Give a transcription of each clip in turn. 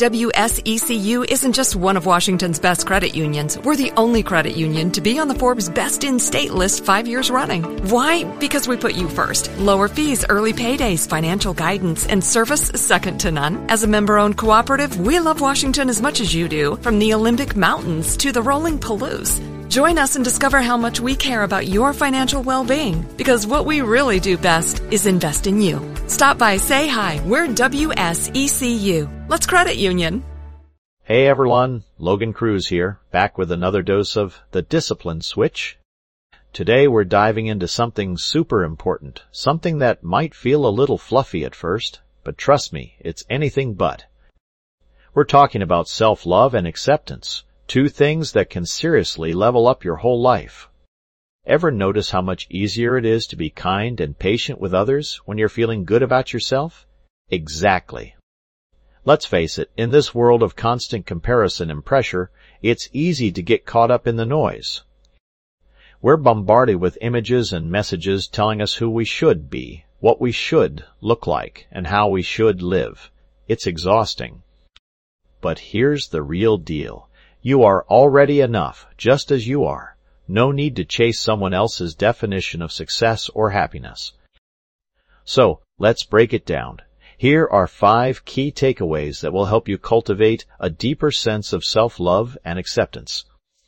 WSECU isn't just one of Washington's best credit unions. We're the only credit union to be on the Forbes Best in State list 5 years running. Why? Because we put you first. Lower fees, early paydays, financial guidance, and service second to none. As a member-owned cooperative, we love Washington as much as you do, from the Olympic Mountains to the rolling Palouse. Join us and discover how much we care about your financial well-being, because what we really do best is invest in you. Stop by, say hi. We're WSECU. Let's credit union. Hey everyone, Logan Cruz here, back with another dose of the Discipline Switch. Today we're diving into something super important, something that might feel a little fluffy at first, but trust me, it's anything but. We're talking about self-love and acceptance. Two things that can seriously level up your whole life. Ever notice how much easier it is to be kind and patient with others when you're feeling good about yourself? Exactly. Let's face it, in this world of constant comparison and pressure, it's easy to get caught up in the noise. We're bombarded with images and messages telling us who we should be, what we should look like, and how we should live. It's exhausting. But here's the real deal. You are already enough, just as you are. No need to chase someone else's definition of success or happiness. So, let's break it down. Here are 5 key takeaways that will help you cultivate a deeper sense of self-love and acceptance.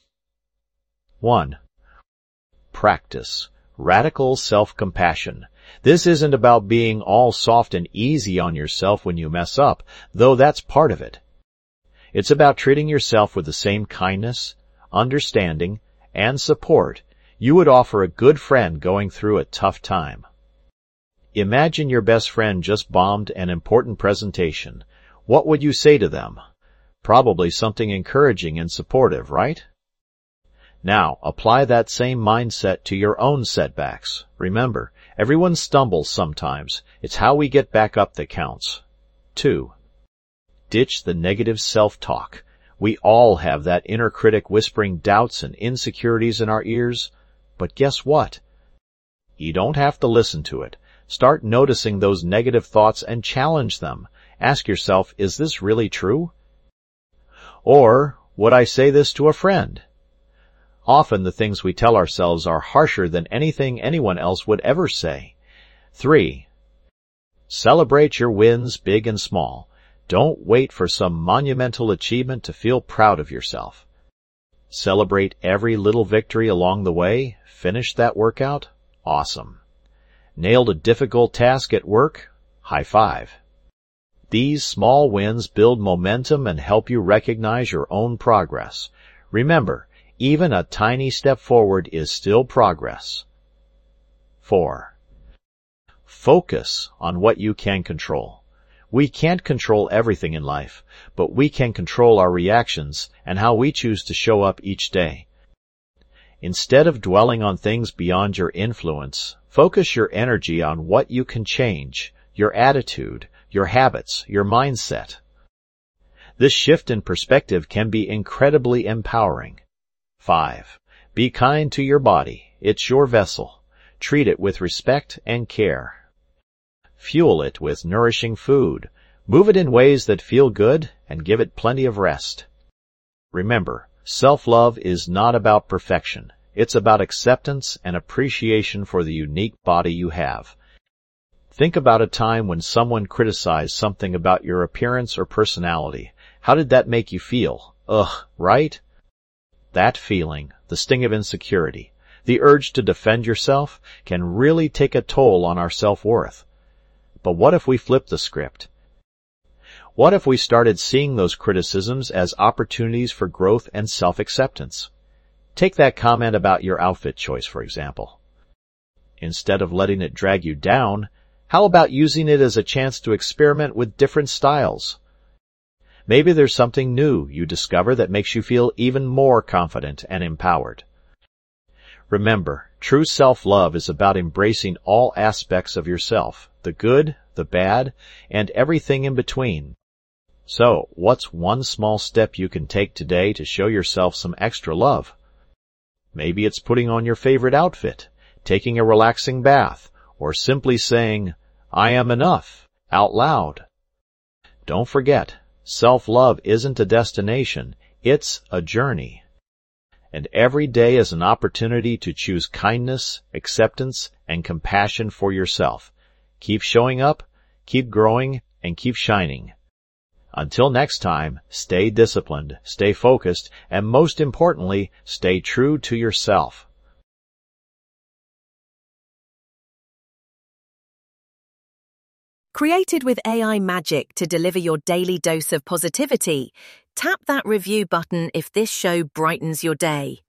1. Practice. Radical self-compassion. This isn't about being all soft and easy on yourself when you mess up, though that's part of it. It's about treating yourself with the same kindness, understanding, and support you would offer a good friend going through a tough time. Imagine your best friend just bombed an important presentation. What would you say to them? Probably something encouraging and supportive, right? Now, apply that same mindset to your own setbacks. Remember, everyone stumbles sometimes. It's how we get back up that counts. 2. Ditch the negative self-talk. We all have that inner critic whispering doubts and insecurities in our ears. But guess what? You don't have to listen to it. Start noticing those negative thoughts and challenge them. Ask yourself, is this really true? Or, would I say this to a friend? Often the things we tell ourselves are harsher than anything anyone else would ever say. 3. Celebrate your wins, big and small. Don't wait for some monumental achievement to feel proud of yourself. Celebrate every little victory along the way. Finish that workout? Awesome. Nailed a difficult task at work? High five. These small wins build momentum and help you recognize your own progress. Remember, even a tiny step forward is still progress. 4. Focus on what you can control. We can't control everything in life, but we can control our reactions and how we choose to show up each day. Instead of dwelling on things beyond your influence, focus your energy on what you can change, your attitude, your habits, your mindset. This shift in perspective can be incredibly empowering. 5. Be kind to your body. It's your vessel. Treat it with respect and care. Fuel it with nourishing food. Move it in ways that feel good and give it plenty of rest. Remember, self-love is not about perfection. It's about acceptance and appreciation for the unique body you have. Think about a time when someone criticized something about your appearance or personality. How did that make you feel? Ugh, right? That feeling, the sting of insecurity, the urge to defend yourself, can really take a toll on our self-worth. But what if we flipped the script? What if we started seeing those criticisms as opportunities for growth and self-acceptance? Take that comment about your outfit choice, for example. Instead of letting it drag you down, how about using it as a chance to experiment with different styles? Maybe there's something new you discover that makes you feel even more confident and empowered. Remember, true self-love is about embracing all aspects of yourself, the good, the bad, and everything in between. So, what's one small step you can take today to show yourself some extra love? Maybe it's putting on your favorite outfit, taking a relaxing bath, or simply saying, "I am enough," out loud. Don't forget, Self-love isn't a destination, it's a journey. And every day is an opportunity to choose kindness, acceptance, and compassion for yourself. Keep showing up, keep growing, and keep shining. Until next time, stay disciplined, stay focused, and most importantly, stay true to yourself. Created with AI magic to deliver your daily dose of positivity, tap that review button if this show brightens your day.